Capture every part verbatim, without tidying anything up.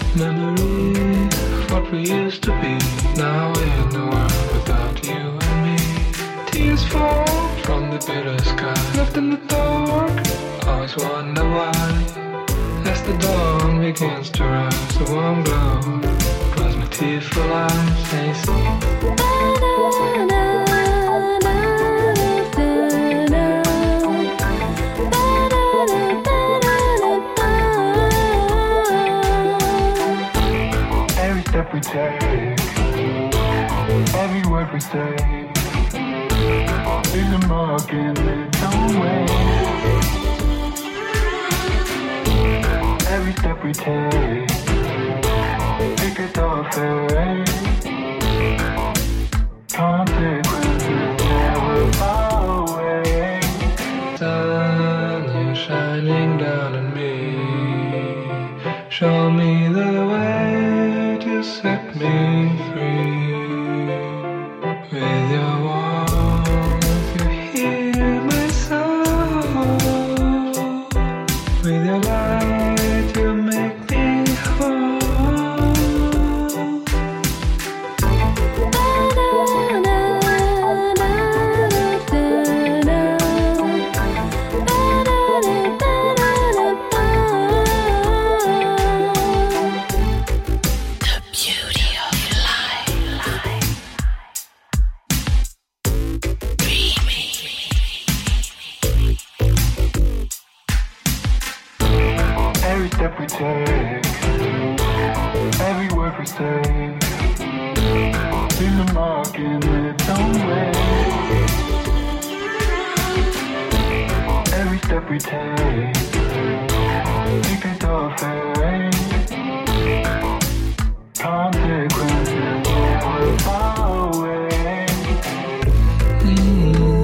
Memory of what we used to be. Now we're in the world without you and me. Tears fall from the bitter sky. Left in the dark, always wonder why. As the dawn begins to rise, the warm glow draws my tearful eyes. And you see every step we take, every word we say, is a mark in its own way. Every step we take, it gets off away. Consequences never far away. Sun, you're shining down on me. Show me the way to set me free. With your warmth, you heal my soul. With your light, you make me whole. Step we take, every word we say, leaves a mark in its own way. Every step we take, it gets off away. Consequences never far away. Mm-hmm.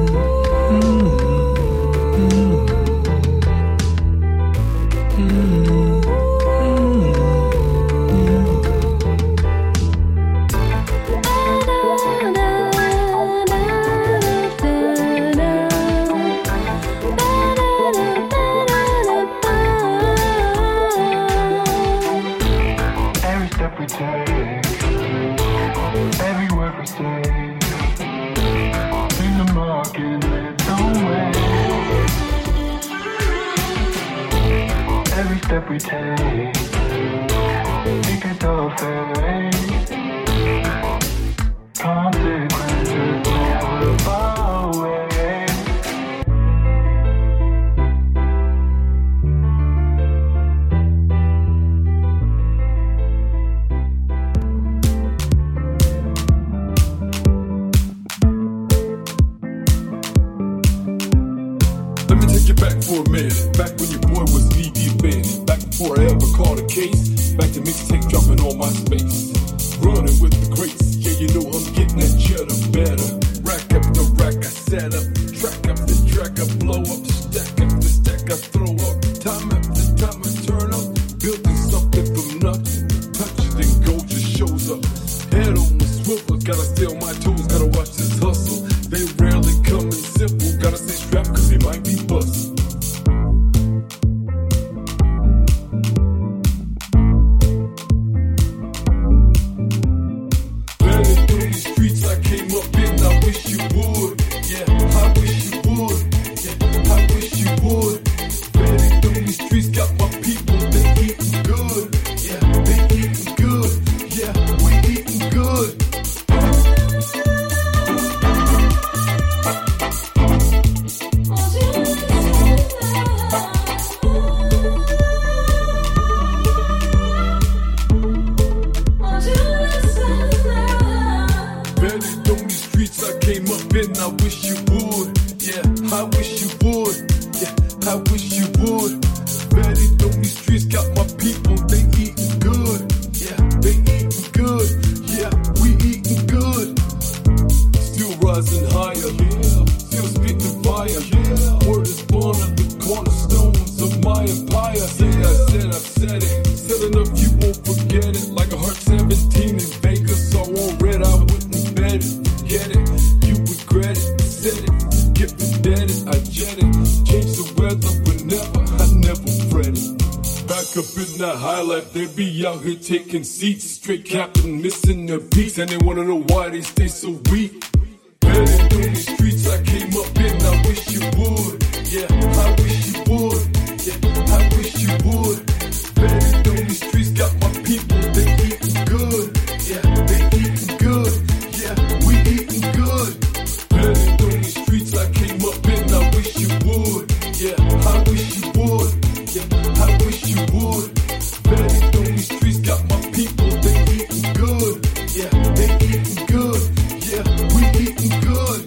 Every word we say, leaves a mark in its own way. Every step we take, it gets off away. Consequences never far away. Back for a minute, back when your boy was knee deep in it. Back before I ever called a case. Back to mixtape dropping on my space. Running with the grace, yeah you know I'm getting that cheddar better. Rack up the rack, I set up. Track up the track, I blow up. Stack up the stack, I throw up. Time after time I turn up. Building something from nothing. Touch it and go just shows up. Head on the swivel, gotta stay on my toes. Gotta watch this hustle. They rarely come in simple. Gotta stay strapped cause they might be bust. Up in the high life, they be out here taking seats. Straight captain missing their beats, and they wanna know why they stay so weak. Better through the streets I came up in, I wish you would. Yeah, I wish you would. Yeah, I wish you would. Better through the streets, got my people, they eating good. Yeah, they eating good. Yeah, we eating good. Better through the streets I came up in, I wish you would. Yeah, I wish you would. Yeah, I wish you would. Better through the streets, got my people, they eating good. Yeah, they eating good. Yeah, we eating good.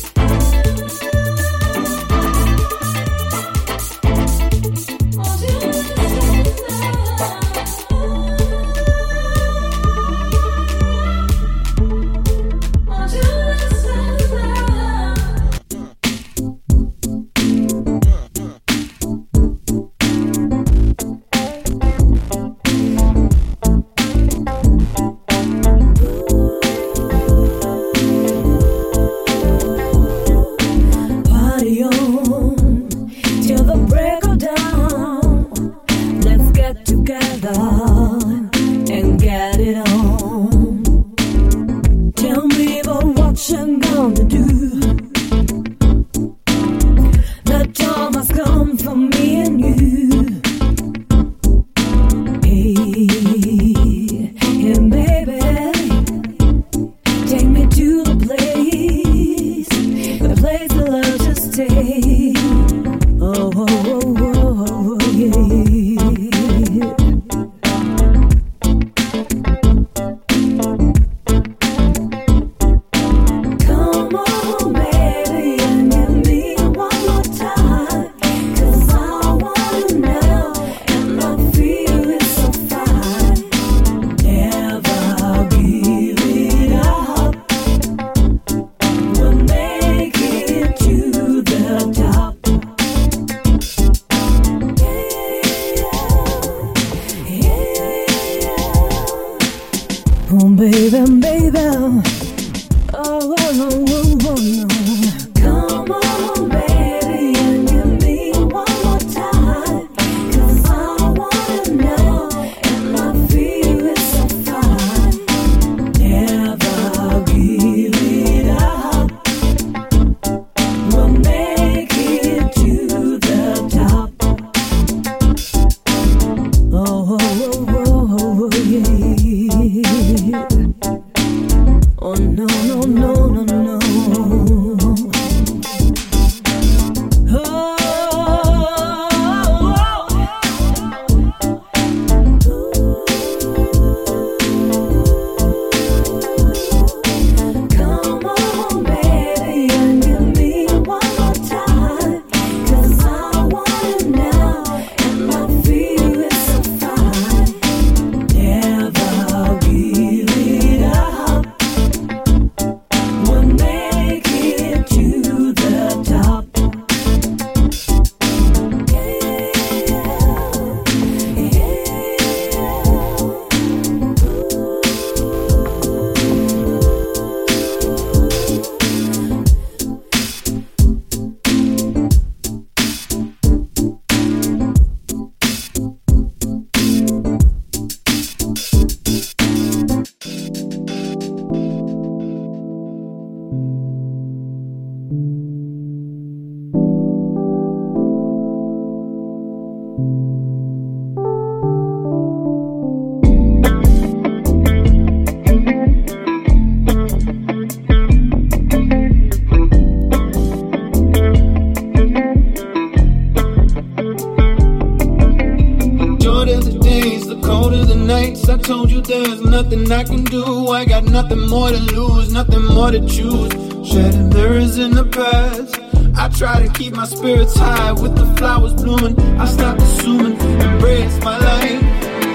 I can do, I got nothing more to lose, nothing more to choose. Shedding mirrors in the past, I try to keep my spirits high with the flowers blooming. I stopped assuming, embrace my life.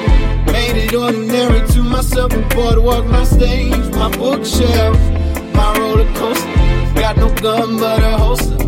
Made it ordinary to myself and boardwalk my stage, my bookshelf, my roller coaster. Got no gun but a holster.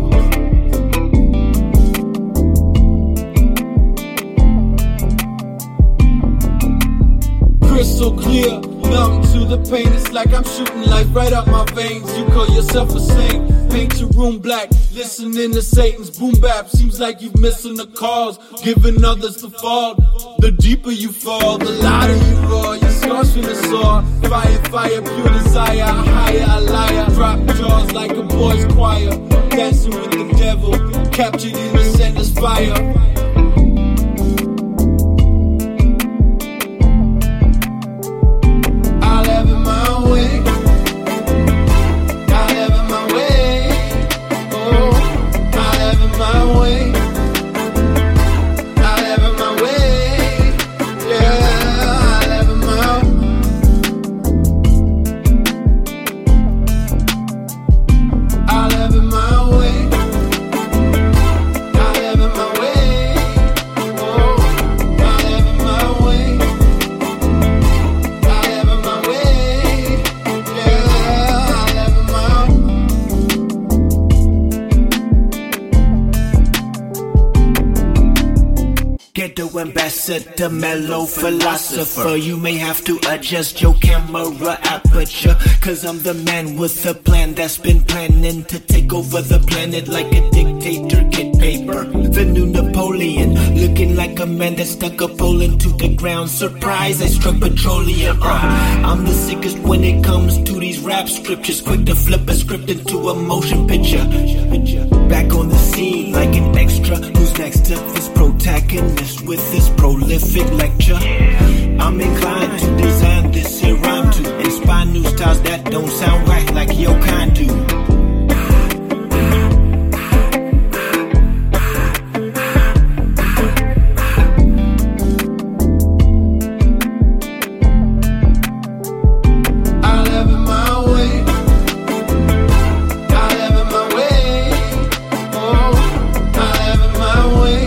Crystal clear, numb to the pain. It's like I'm shooting life right out my veins. You call yourself a saint, paint your room black. Listening to Satan's boom bap. Seems like you've missing the calls, giving others the fault. The deeper you fall, the louder you roar. Your scars from the saw. Fire, fire, pure desire. A higher, a liar. Drop jaws like a boy's choir. Dancing with the devil, captured in the sender's fire. I'll have it my way. I'll have it my way. Oh, I'll have it my way. I'll have it my way. Yeah, I'll have it my way. I'll have it my way. I'll have it my way. Oh, I'll have it my way. I'll have it my way. Yeah, I'll have it my way. Ghetto ambassador, mellow philosopher. You may have to adjust your camera aperture, cause I'm the man with the plan that's been planning to take over the planet like a dictator. Get paper, the new Napoleon, looking like a man that stuck a pole into the ground. Surprise, I struck petroleum. uh, I'm the sickest when it comes to these rap scriptures, quick to flip a script into a motion picture. Back on the scene like an extra. Who's next up this protagonist with this prolific lecture? I'm inclined to design this here rhyme to inspire new styles that don't sound right like your kind do. I'll have it my way. I'll have it my way. Oh, I'll have it my way.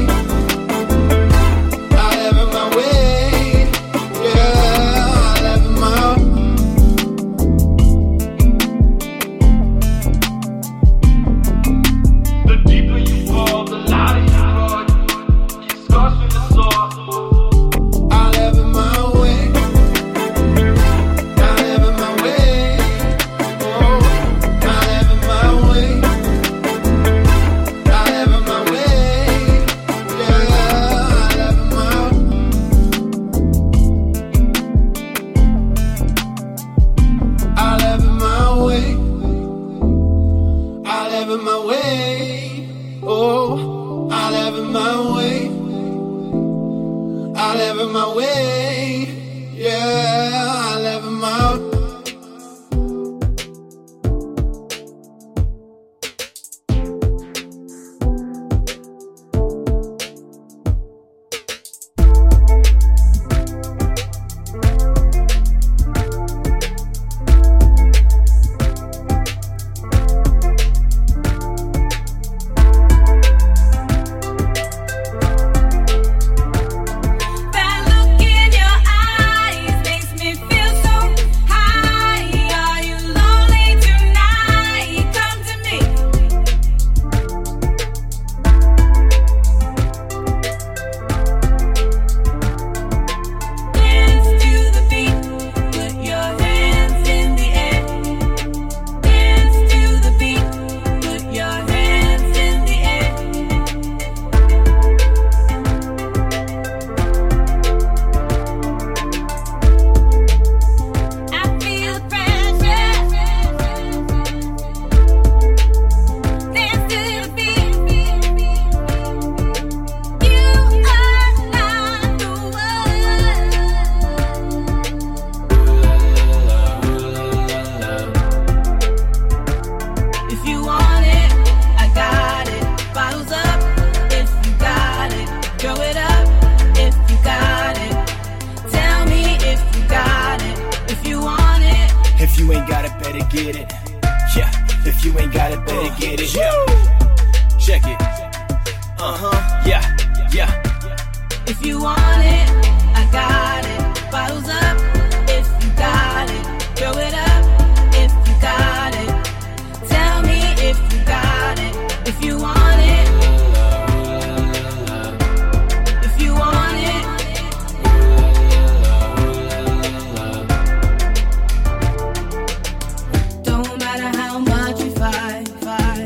I'll have it my way. Yeah, I'll have it my way. The deeper you fall, the louder you roar. Your scars from the saw. I'll have it my way. I'll have it my way. Oh, I'll have it my way. I'll have it my way. Yeah, I'll have it my way. I'll have it my way. I'll have it my way. Oh, I'll have it my way. I'll have it my way. Yeah, I'll have it my way. That look in your eyes makes me feel so high. Are you lonely tonight? Come to me. Dance to the beat. Put your hands in the air. Dance to the beat. Put your hands in the air. I feel pressure. Dance to the beat. You are not the one. If you want it, I got it. Bottles up. If you got it, throw it up. If you got it, tell me if you got it. If you want it. If you ain't got it, better get it. Yeah, if you ain't got it, better get it. Yeah, check it. Uh huh. Yeah, yeah. If you want it, I got it. Bottles up. If you got it, throw it up. If you got it, tell me if you got it. If you want it. If you want it. Don't matter how much you fight, fight.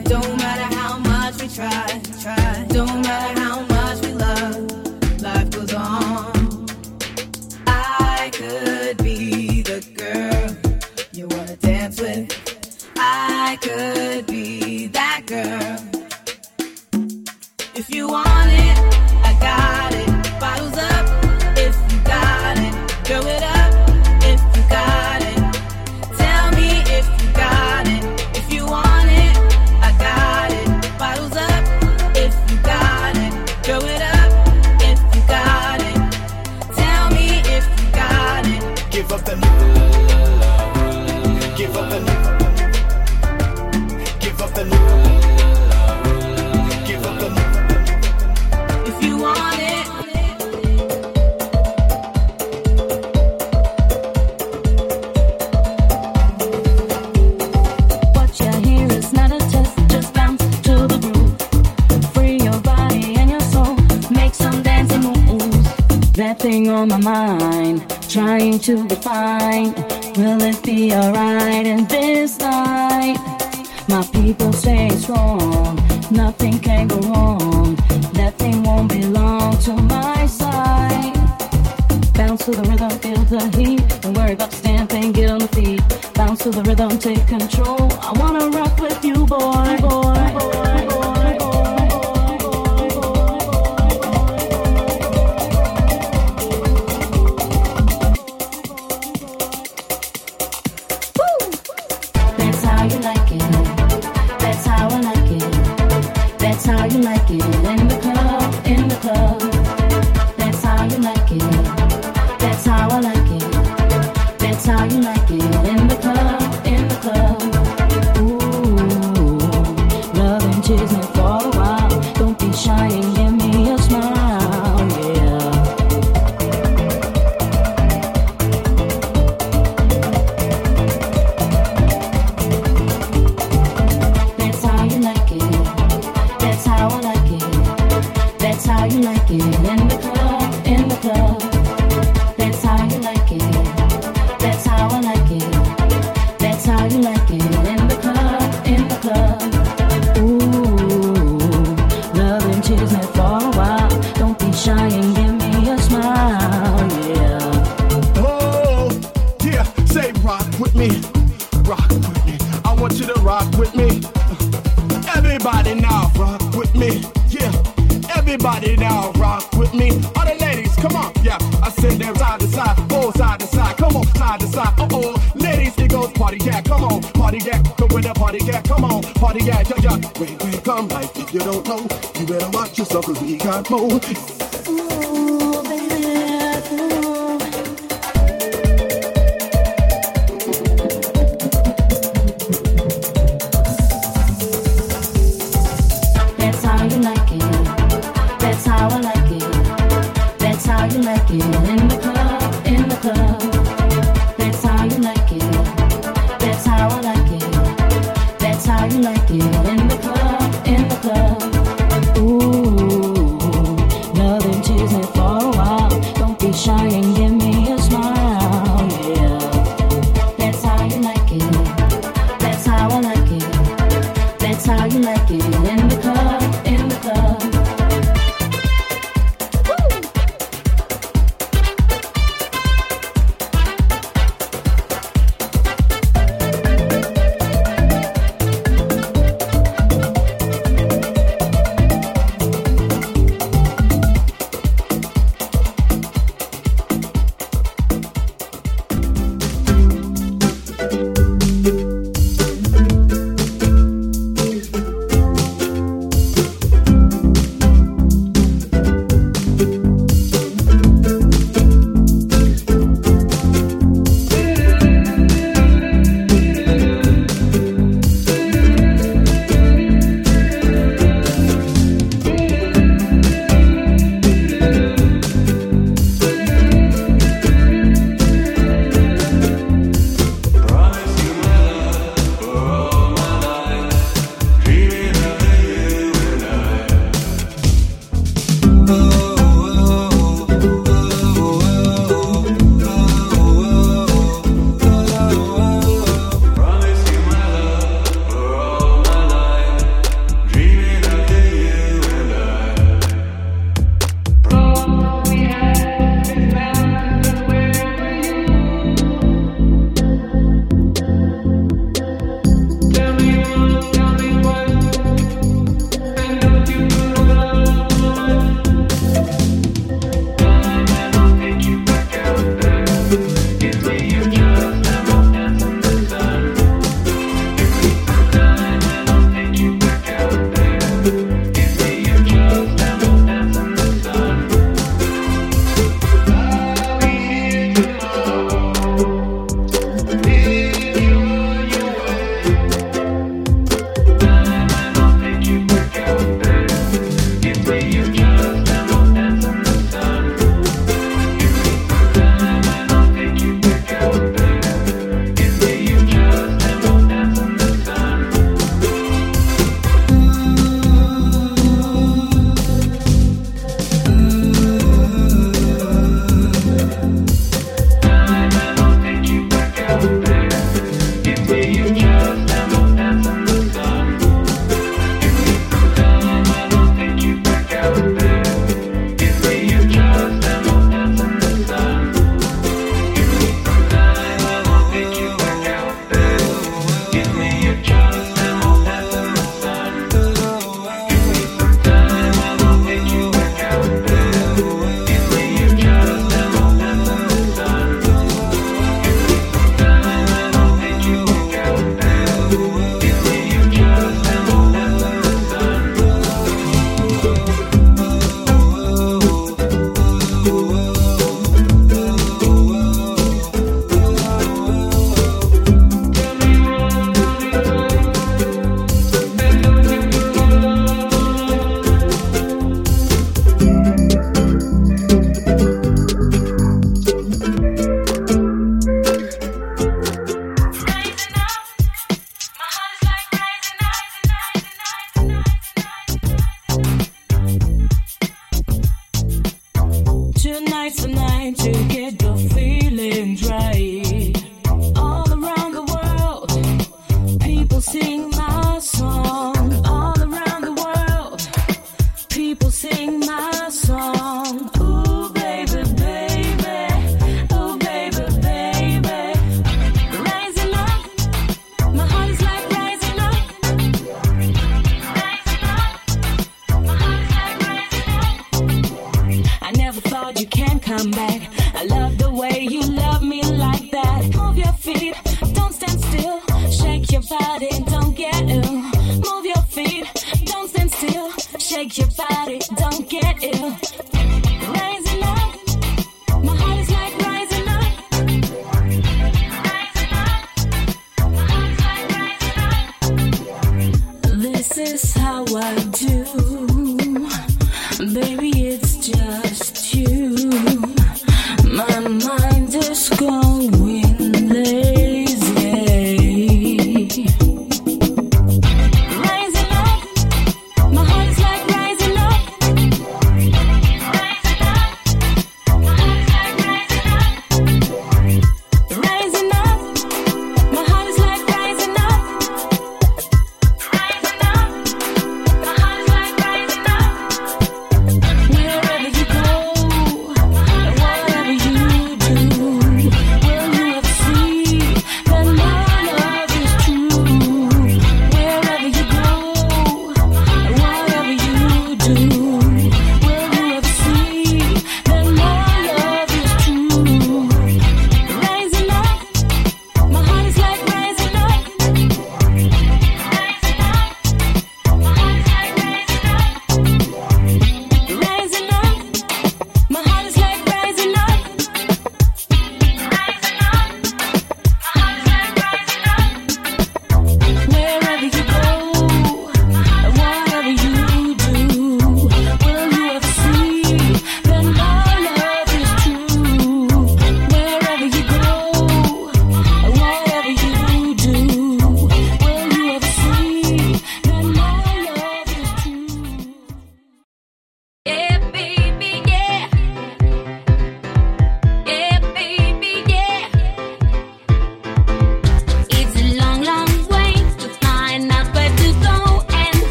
up the liquor. Give up the liquor. Give up the liquor. Give up the liquor. If you want it. What you hear is not a test, just bounce to the groove. Free your body and your soul, make some dancing moves. That thing on my mind, trying to define, will it be alright in this night? My people stay strong, nothing can go wrong. That thing won't belong to my side. Bounce to the rhythm, feel the heat. Don't worry about the stand thing, get on the feet. Bounce to the rhythm, take control. I wanna rock with you, boy, boy, boy, boy. How you like it in the club, in the club. That's how you like it. That's how I like it. That's how you like it in the club, in the club. Ooh, love and chase me for a while. Don't be shy and give me a smile, yeah. That's how you like it. That's how I like it. That's how you like it in the club, in the club. That's how you like it. That's how I like it. That's how you like it in the club, in the club. Ooh, love and chase me for a while. Don't be shy and give me a smile, yeah. Oh, yeah, say rock with me, rock with me. I want you to rock with me. Everybody now rock with me, yeah. Everybody now rock with me. All the ladies, come on, yeah. I said them side to side, oh side to side, come on, side to side. Uh oh, ladies, it goes party cat, come on, party cat, come with the party cat, come on, party cat, yeah, yeah. Wait, wait, come like if you don't know, you better watch yourself 'cause we got more. Ooh, baby, ooh. That's how you like it. That's how I like it. That's how you like it in the club, in the club. That's how you like it. That's how I like it. That's how you like it in the club, in the club. Ooh, love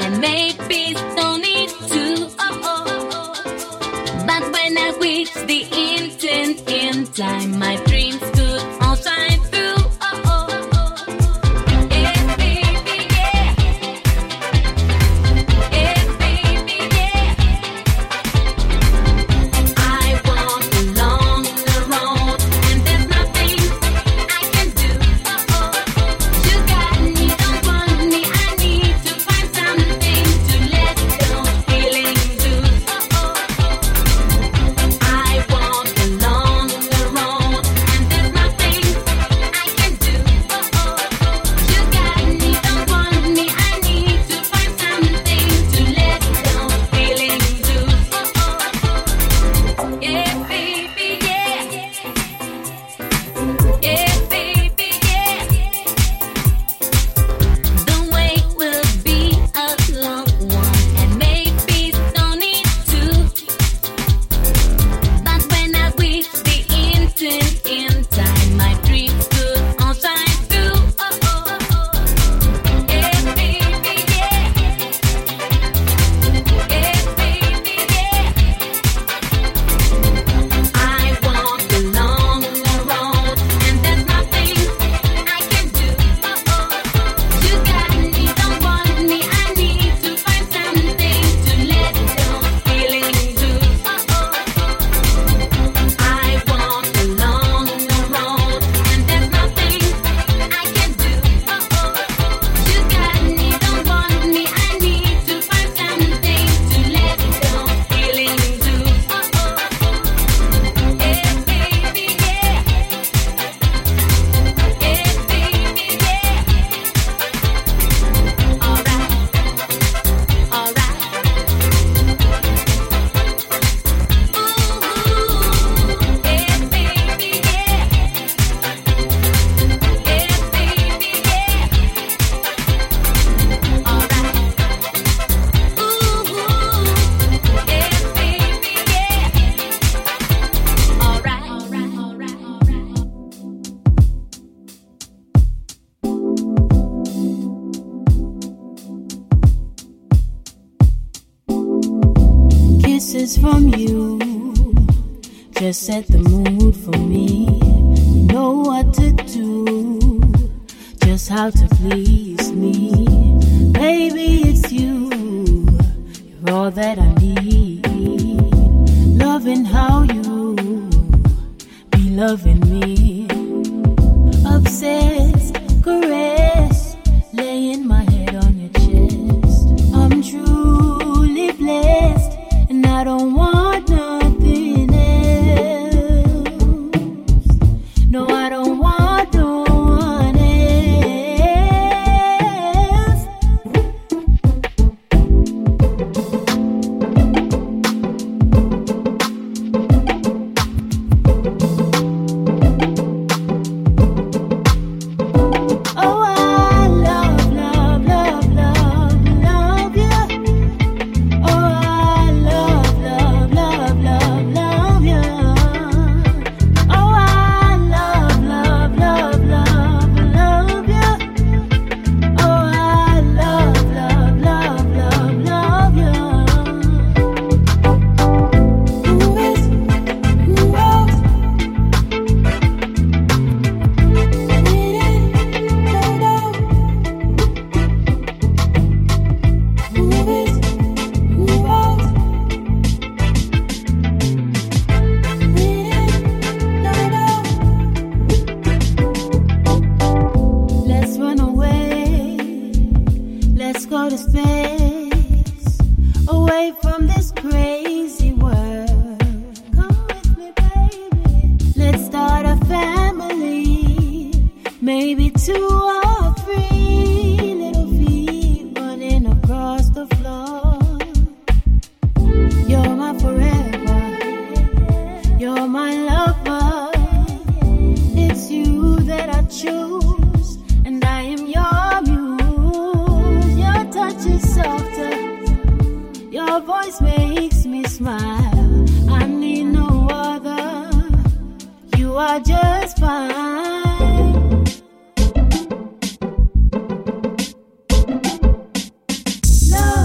and make peace, don't need to. Oh, oh. But when I reach the intent in time, my dreams could all shine through. Oh, oh. Yeah, baby, yeah. Yeah, baby, yeah. I walk along the road, and there's nothing I can do. Oh, oh. You got me, don't want me. I need to find something to let those feelings loose. Oh, oh. I walk along the road, and there's nothing I can do. Oh, oh. You got me, don't want me. I need to find something to let those feelings loose. Oh, oh. Yeah, baby, yeah. Yeah, baby, yeah. The wait will be a long one, and maybe don't need to. But when I reach the intent in time, my dreams could all shine through. Oh, oh. Yeah, baby, yeah. Yeah, baby, yeah. I walk along the road, and there's nothing I can do. Oh, oh. You got me, don't want me. I need to find something to let those feelings loose. Oh, oh. I walk along the road, and there's nothing I can do. Oh, oh. You got me, don't want me. I need to find something to let those feelings loose. Oh, oh. Yeah, baby, yeah. Yeah, baby, yeah. All right, all right. Ooh, yeah, baby, yeah. Yeah, baby, yeah. All right. Ooh, yeah, baby, yeah. All right, all right, all right, all right. Kisses from you just set the mood for me. You know what to do, just how to please me. Baby, it's you, you're all that I need. Loving how you be loving me. Obsessed, caress, laying my head on your chest. I'm truly blessed, and I don't want nothing else. No, I don't want no one else. Oh, I love, love, love, love, love you. Oh, I love, love, love, love, love you. Oh, I love, love, love, love, love you. Oh, I love, love, love, love, love you. Who is, who else? Who is, who else? Let's run away. Let's go to space, away from this crazy world. Come with me, baby. Let's start a family, maybe two or three little feet running across the floor. You're my forever, you're my lover. It's you that I choose, and I am your muse. Your touch is softer, your voice makes me smile. I need no other, you are just fine. Love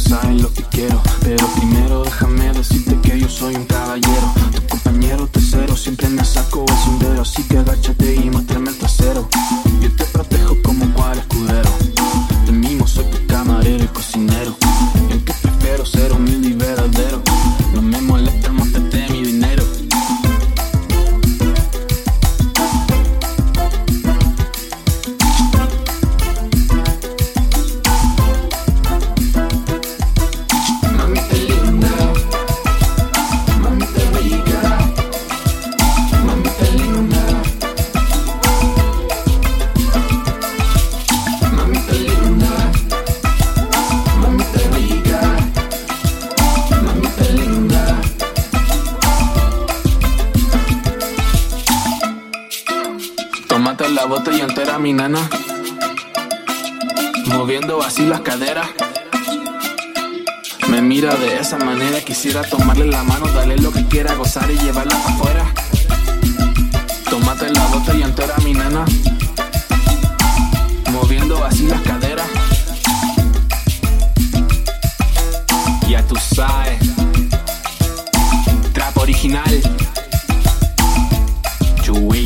sabes lo que quiero, pero primero déjame decirte que yo soy un caballero. Tu compañero tercero siempre me saco el sombrero, así que agáchate y muéstrame el trasero. Yo te protejo como cual escudero, de mimo soy tu camarero y cocinero. Y aunque prefiero ser humilde y verdadero, no me molesta el mostrarte mi dinero. La botella entera, mi nana, moviendo así las caderas. Me mira de esa manera, quisiera tomarle la mano, darle lo que quiera, gozar y llevarla para afuera. Tómate la botella entera, mi nana, moviendo así las caderas. Ya tú sabes, trap original, Chewy.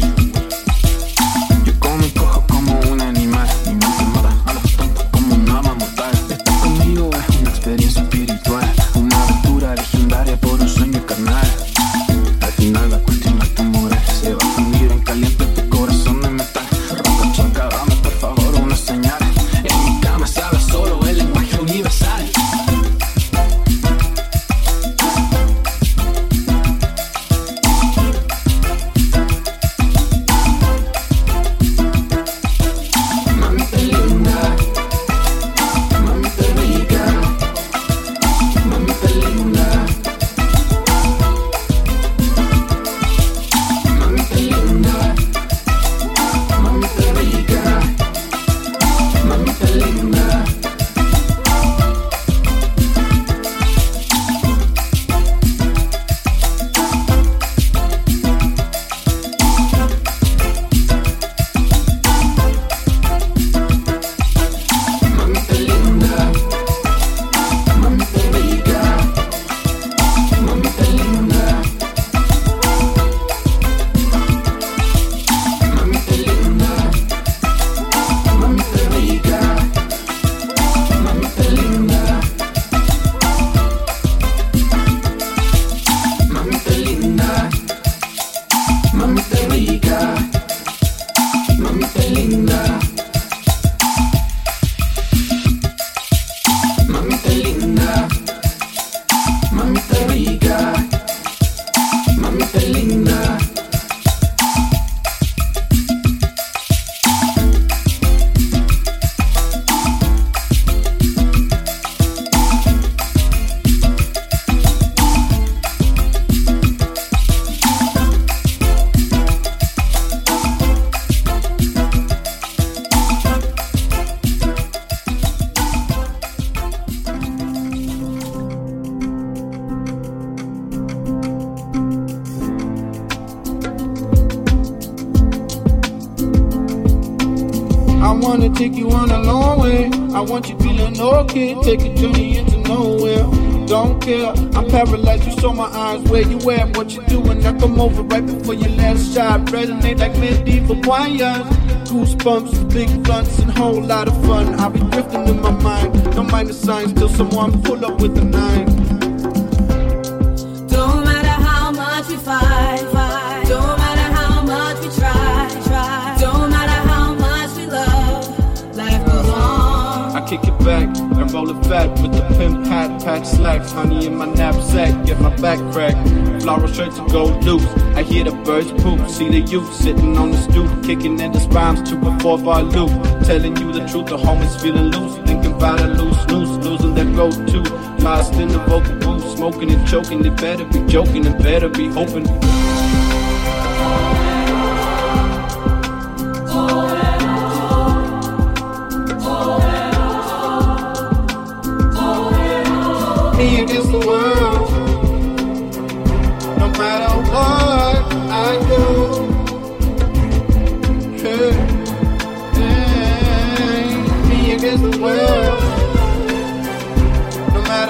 Take you on a long way. I want you feeling okay. Take a journey into nowhere. Don't care. I'm paralyzed. You saw my eyes. Where you at? What you doing? I come over right before your last shot. Resonate like medieval choirs. Goosebumps, big blunts, and whole lot of fun. I'll be drifting in my mind. Don't mind the signs till someone pull up with a nine. Don't matter how much we fight, fight. Don't matter how much we try, try. Don't matter how much we love. Life goes on. I kick it back and roll it fat with the pimp hat, patch slacks, honey in my knapsack, get my back cracked. Floral shirts and gold loops. I hear the birds poop, see the youth sitting on the stoop, kicking in the rhymes to a four bar loop. Telling you the truth, the homies feeling loose, thinking about a loose loose, losing their go-to. Lost in the vocal booth, smoking and choking. They better be joking and better be hoping. Me against the world, no matter what I do. Hey, hey, me against the world, no matter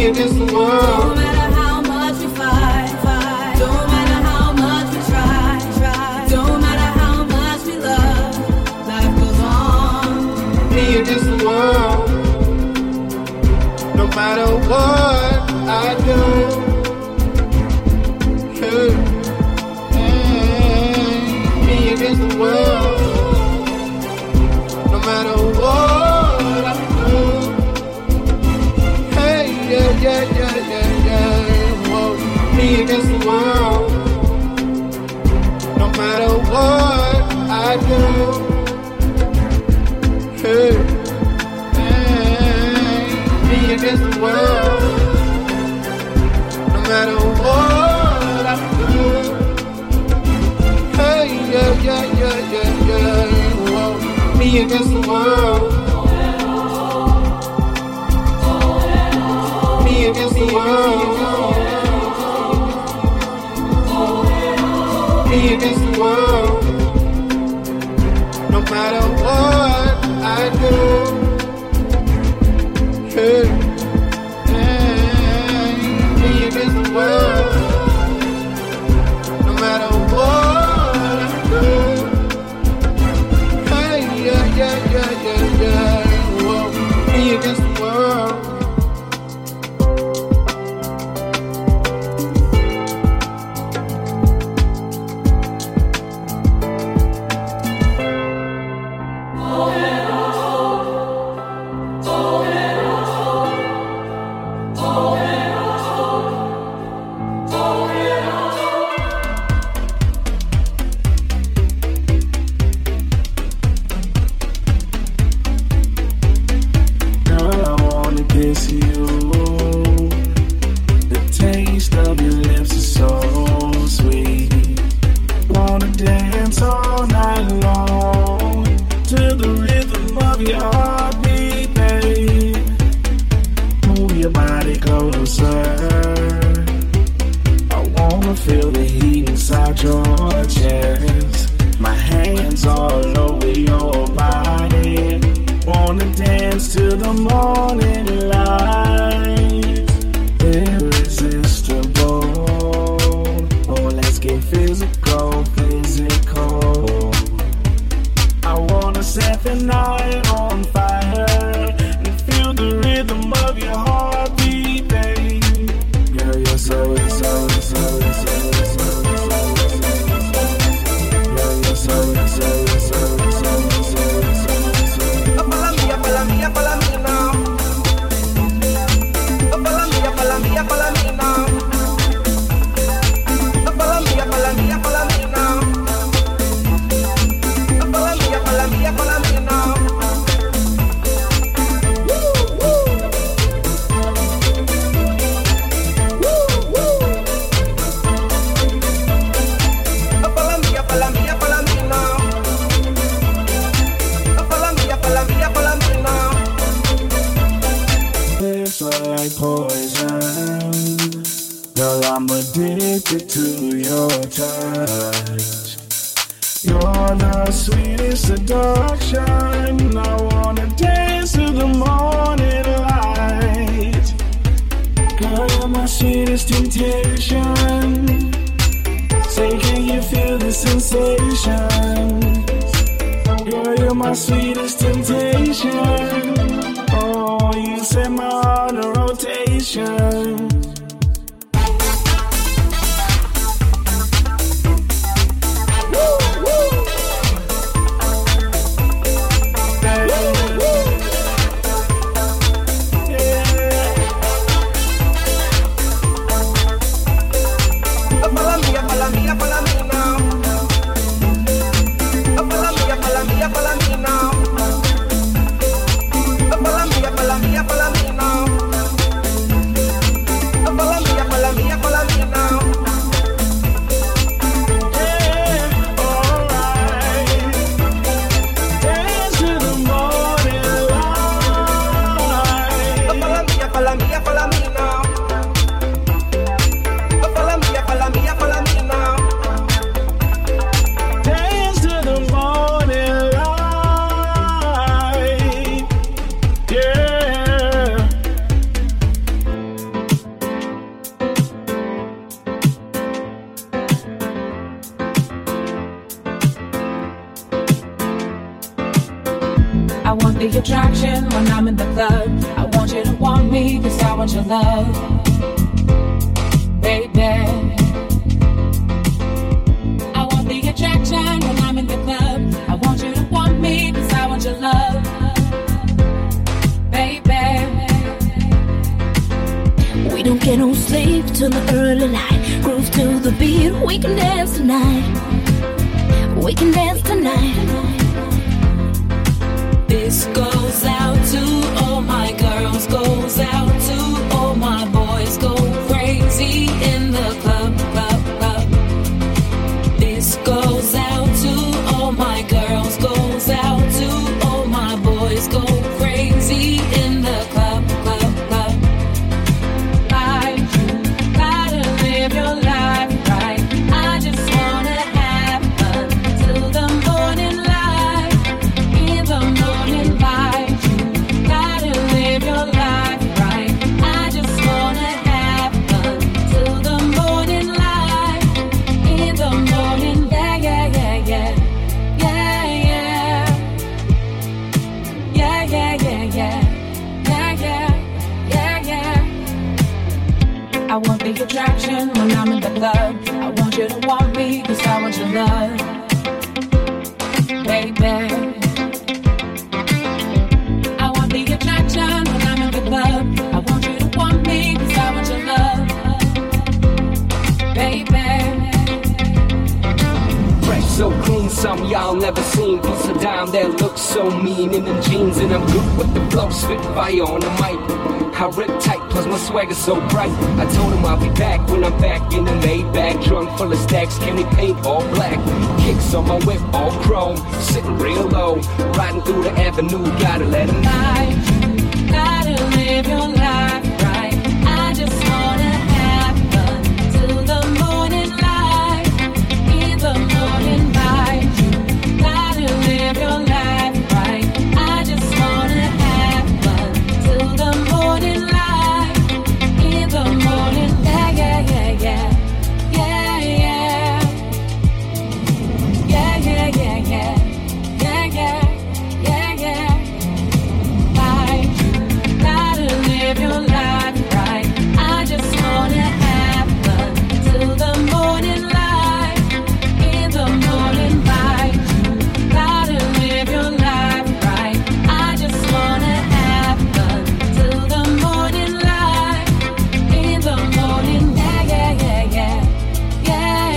against the world. No matter how much we fight, fight. Don't matter how much we try, try. Don't matter how much we love. Life goes on. Me against the world. No matter what I do. Hey. Hey. Me against the world. No matter what I do. Hey, yeah, yeah, yeah, yeah, yeah. Whoa. Me against the world. No matter what I do. Hey, hey. Me against the world. No matter what I do. Hey, yeah, yeah, yeah, yeah, yeah. Whoa. Me against the world. Me against the world. Me against the world. No matter what I do. Hey, hey. Me against the world. No matter what I do. Hey, yeah, yeah, yeah, yeah, yeah. Whoa. Me against the world. Up when I'm in the club. I want you to want me, cause I want your love, baby. I want the attraction when I'm in the club. I want you to want me, cause I want your love, baby. We don't get no sleep till the early light. Groove to the beat, we can dance tonight. We can dance tonight. This goes out to all my girls, goes out to all my boys. Go crazy in the club, club, club. This goes out to all my girls, goes out to all my boys. Go crazy in the club, club, club. Life, you gotta live your life right. I just wanna have fun till the morning light. In the morning light, you gotta live your life right. I just wanna have fun till the morning light. In the morning, yeah, yeah, yeah, yeah, yeah, yeah, yeah, yeah, yeah, yeah, yeah, yeah, yeah, yeah. I want the attraction when I'm in the club. I want you to want me, cause I want your love, baby. I want the attraction when I'm in the club. I want you to want me, cause I want your love, baby. Fresh, so clean, some y'all never seen. Plus a dime that looks so mean in them jeans. And I'm good with the flow, spit fire on the mic. I rip tight, plus my swagger's so bright. I told him I'll be back when I'm back in the Maybach. Drunk full of stacks, candy paint all black. Kicks on my whip, all chrome. Sitting real low, riding through the avenue. Gotta let him Life, you gotta live your life right. I just wanna have fun till the morning light. In the morning light, you gotta live your life right. I just wanna have fun till the morning light. In the morning, yeah, yeah, yeah, yeah, yeah, yeah, yeah, yeah, yeah, yeah, yeah, yeah, yeah, yeah. Life, you gotta live your life right. I just wanna have fun till the morning light. In the morning light, you gotta live your life right. I just wanna have fun till the morning light. In the morning, yeah, yeah, yeah, yeah, yeah,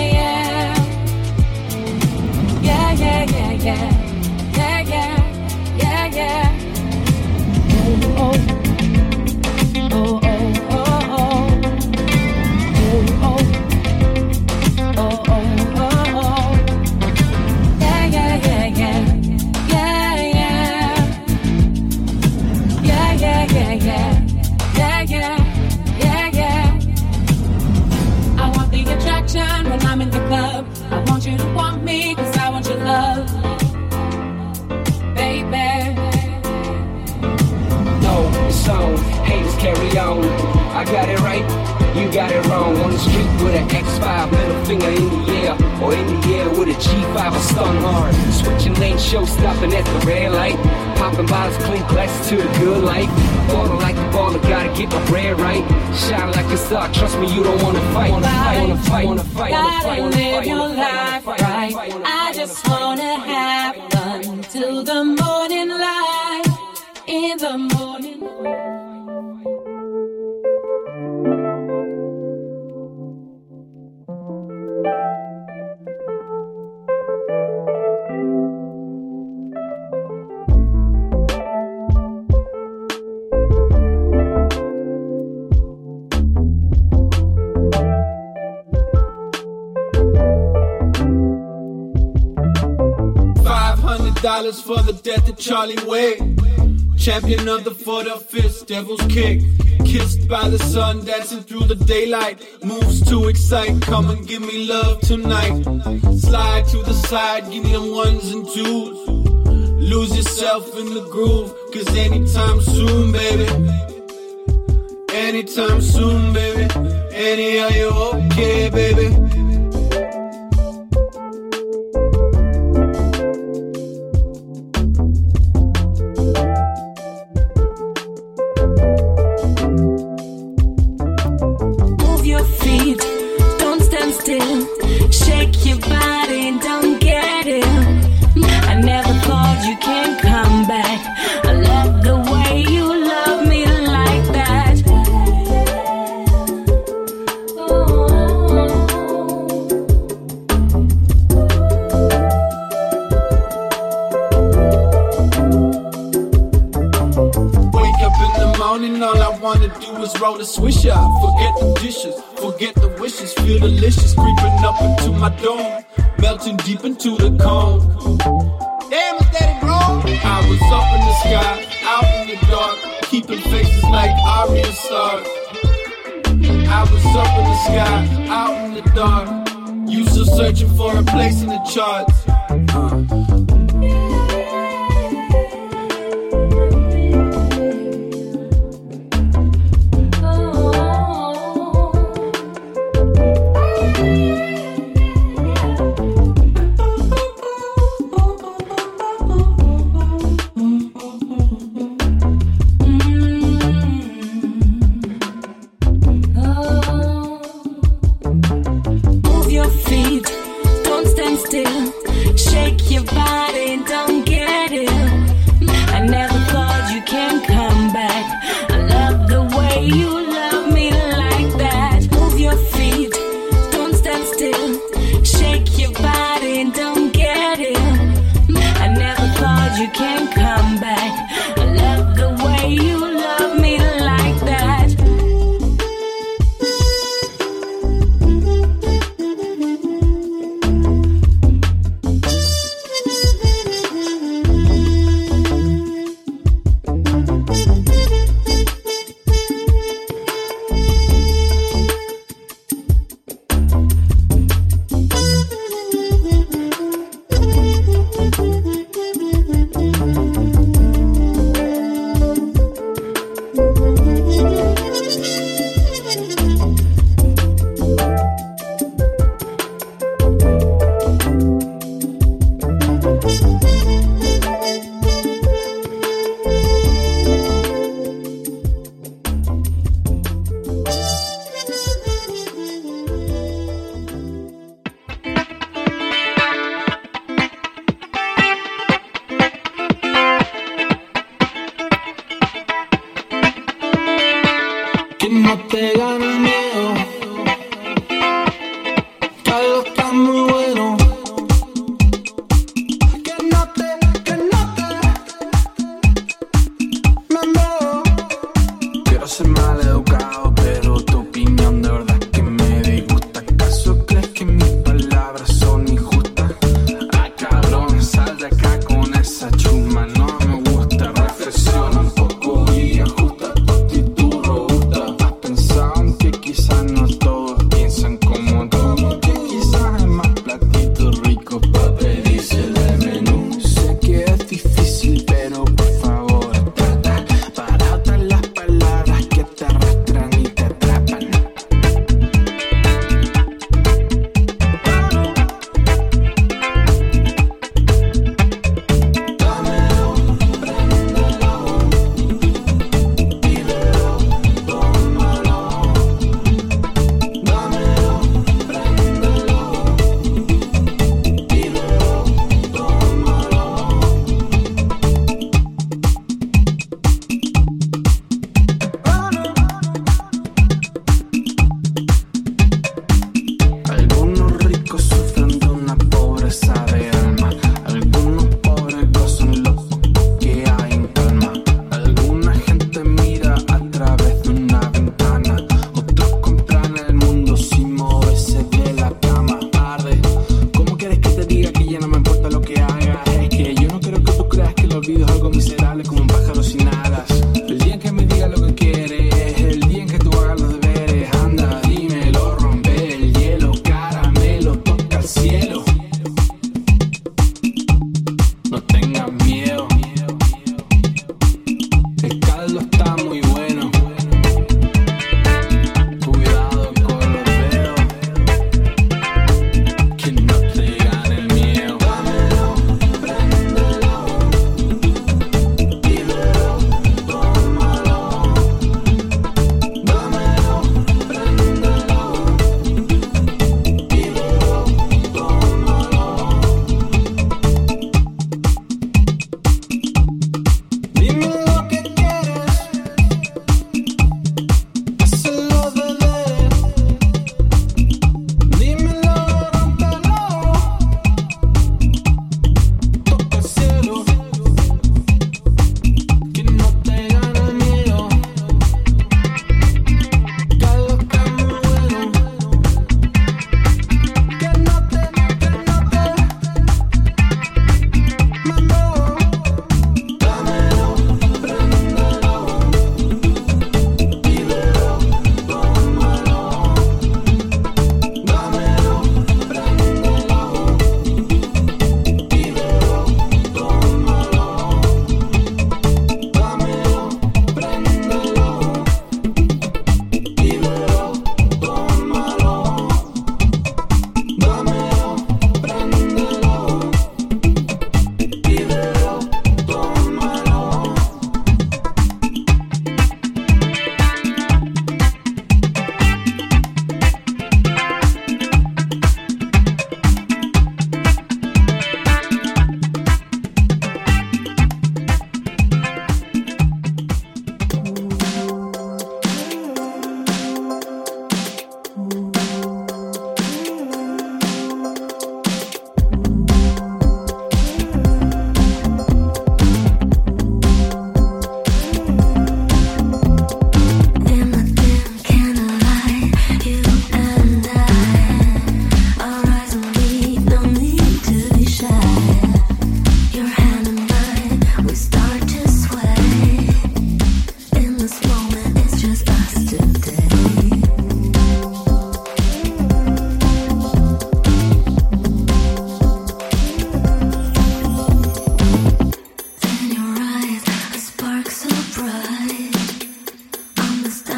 yeah, yeah, yeah, yeah, yeah, yeah, yeah, yeah, yeah. Oh, oh, oh, oh, oh, oh, oh, oh, oh, oh, oh. Yeah, yeah, yeah, yeah, yeah, yeah, yeah, yeah, yeah, yeah, yeah, yeah, yeah, yeah. I want the attraction when I'm in the club. I want you to want me, cause I want your love, baby. know it's on. Haters carry on. I got it right, you got it wrong. On the street with an X five, middle finger in the air, or in the air with a G five, I stun hard. Switching lanes, show stopping at the red light. Popping bottles, clean glasses to the good life. Ballin' like a baller, gotta get my bread right. Shine like a star, trust me, you don't wanna fight. Wanna fight, wanna fight, wanna fight, wanna fight, gotta live your life right. I just wanna have fun till the morning light. In the morning. Dollars for the death of Charlie Wade. Champion of the four to fist, devil's kick. Kissed by the sun, dancing through the daylight. Moves to excite, come and give me love tonight. Slide to the side, give me them ones and twos. Lose yourself in the groove, cause anytime soon, baby. Anytime soon, baby. Any, are you okay, baby? do is roll a swish out. Forget the dishes, forget the wishes. Feel delicious creeping up into my dome, melting deep into the cone. Damn, it's Daddy Bro. I was up in the sky, out in the dark, keeping faces like Arya Stark. I was up in the sky, out in the dark, you still searching for a place in the charts. Uh. Te arrastran y te atrapan.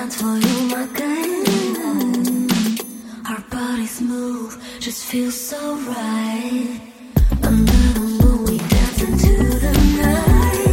can't tell you my game. Our bodies move, just feels so right. Under the moon, we dance into the night.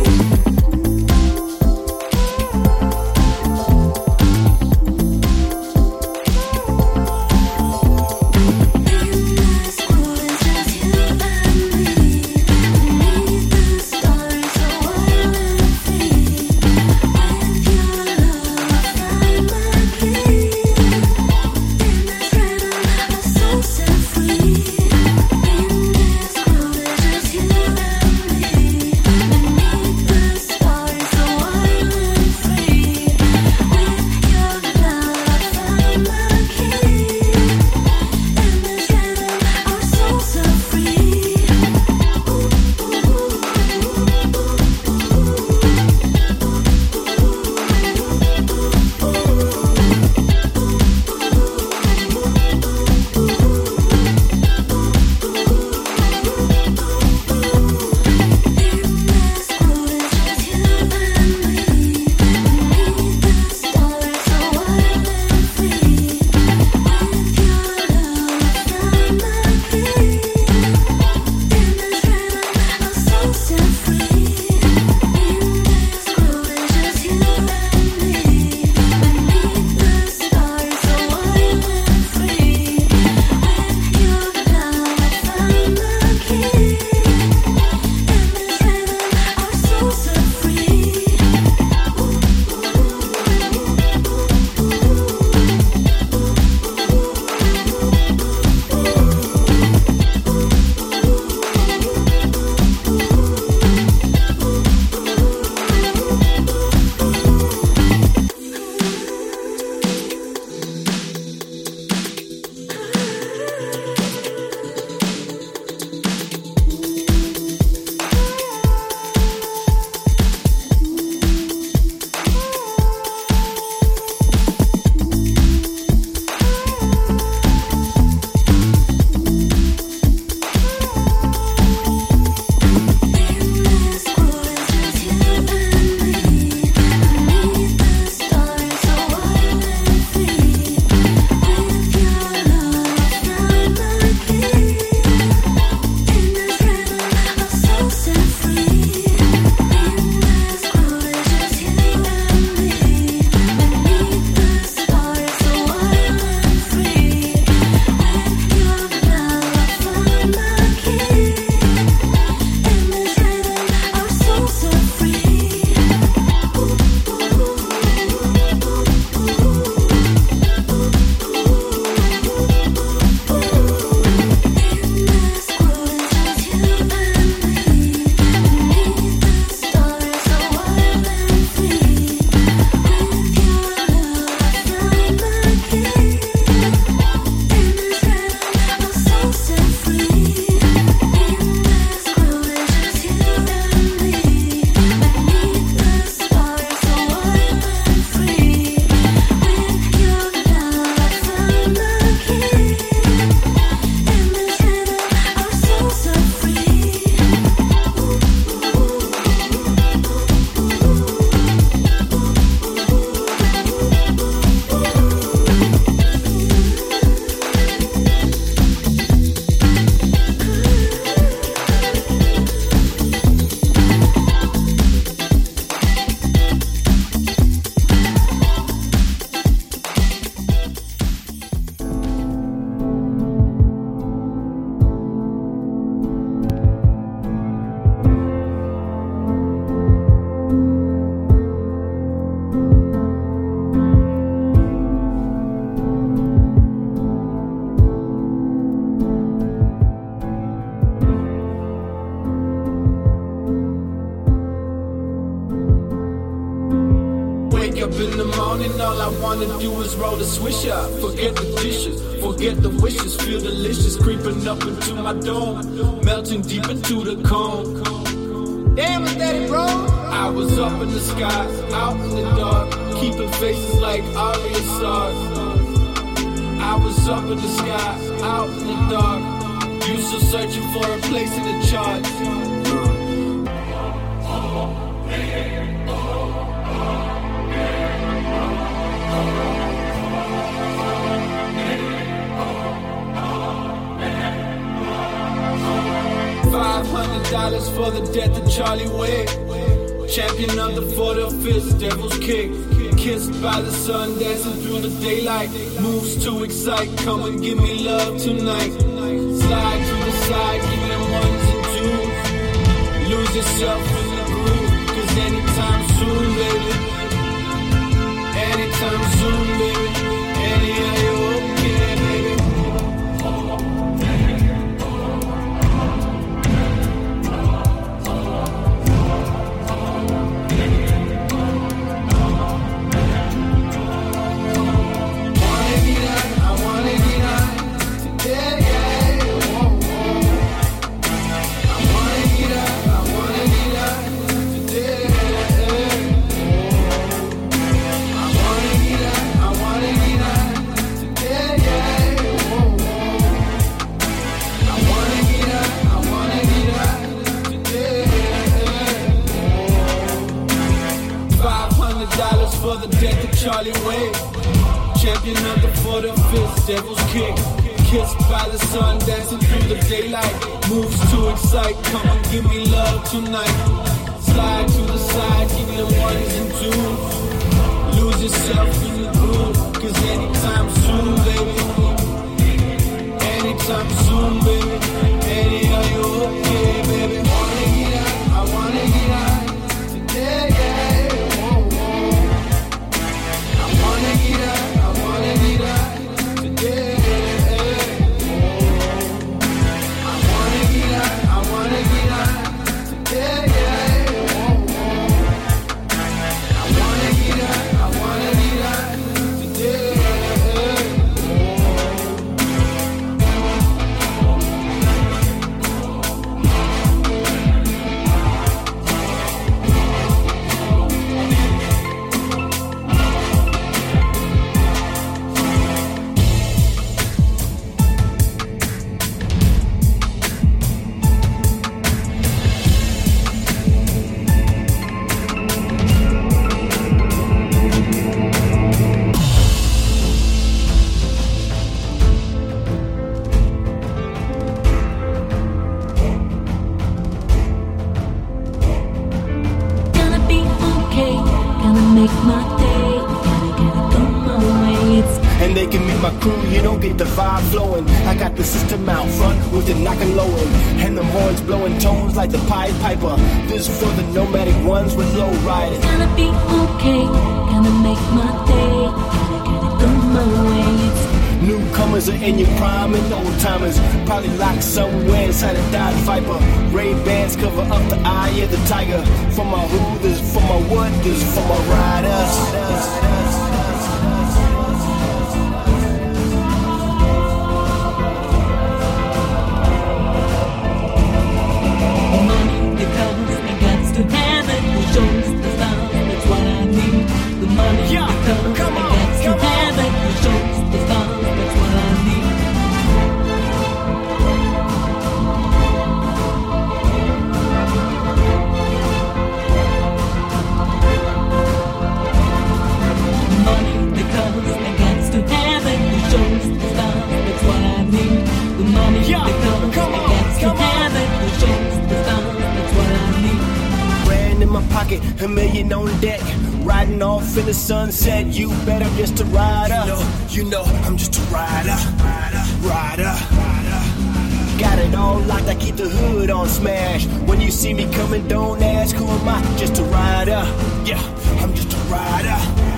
wanna do is roll a swisher. Forget the dishes, forget the wishes. Feel delicious, creeping up into my dome, melting deep into the cone. Damn, is that it, bro? I was up in the sky, out in the dark, keeping faces like Arya stars. I was up in the sky, out in the dark, you still searching for a place in the charts. dollars for the death of Charlie Wade. Champion of the forty-fifth Devil's Kick. Kissed by the sun, dancing through the daylight. Moves to excite, come and give me love tonight. Slide to the side, give them ones and twos. Lose yourself in the groove, cause anytime soon, baby. Anytime soon, baby. Any are you okay, baby? For the death of Charlie Wade. Champion of the forty-fifth Devil's Kick. Kissed by the sun, dancing through the daylight. Moves to excite, come and give me love tonight. Slide to the side, give me the ones and twos. Lose yourself in the groove, cause anytime soon, baby. Anytime soon, baby. Any are you okay, baby? I wanna get out, I wanna get out today, yeah. I wanna get out today. I wanna get out, I wanna get out today. I wanna get out, I wanna get out today. The vibe flowing, I got the system out front with the knocking low and them horns blowing tones like the Pied Piper. This for the nomadic ones with low riding. It's gonna be okay, gonna make my day, gotta get it on my way. It's newcomers are in your prime and old timers probably locked somewhere inside a Dodge Viper. Ray-Bans cover up the eye of the tiger. For my who, this for my what, this for my riders. A million on deck, riding off in the sunset. You bet I'm just a rider. You know, you know I'm just a rider, rider, rider, rider. Got it all locked, I keep the hood on smash. When you see me coming, don't ask who am I. Just a rider, yeah, I'm just a rider.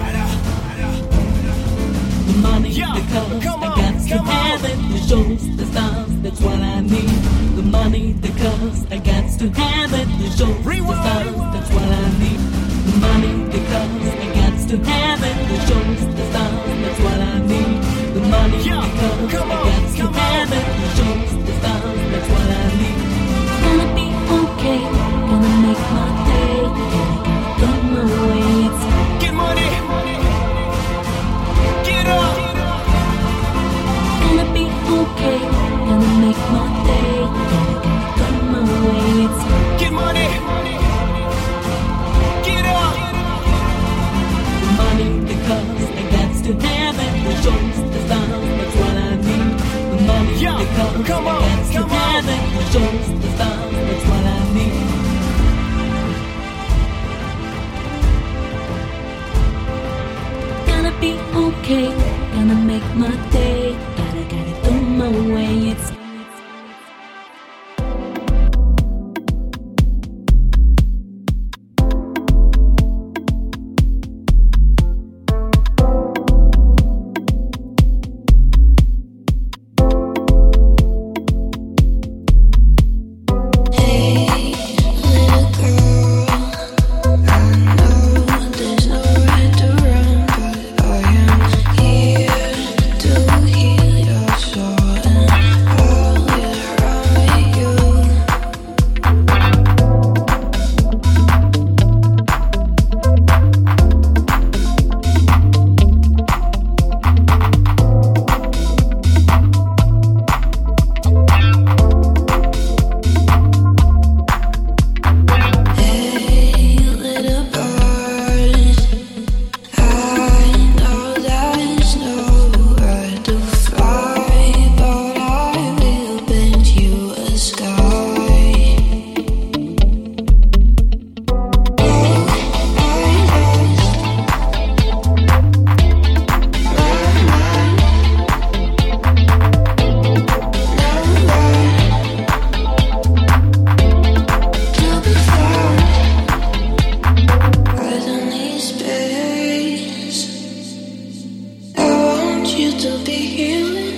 The money, yeah, the colors, I got to have it. The shows, the stars, that's what I need. The money, the colors, I got to have it. The shows, the stars, that's what I need. The money, the colors, I got to have it. The shows, the stars, that's what I need. The money, the colors, I got to have it. The shows, the stars, that's what I need. gonna be okay, gonna make my day, gotta get on my way. It's get money, get up. Gonna be okay, gonna make my day, gotta get on my way. It's get money, get up. The money, the colors, I got to have it. The shows, the stars, that's what I need. The money, the colors, I got to have it. The shows, the stars, that's what I need. cake, gonna make my day. Gotta, gotta do my way. It's to be healing.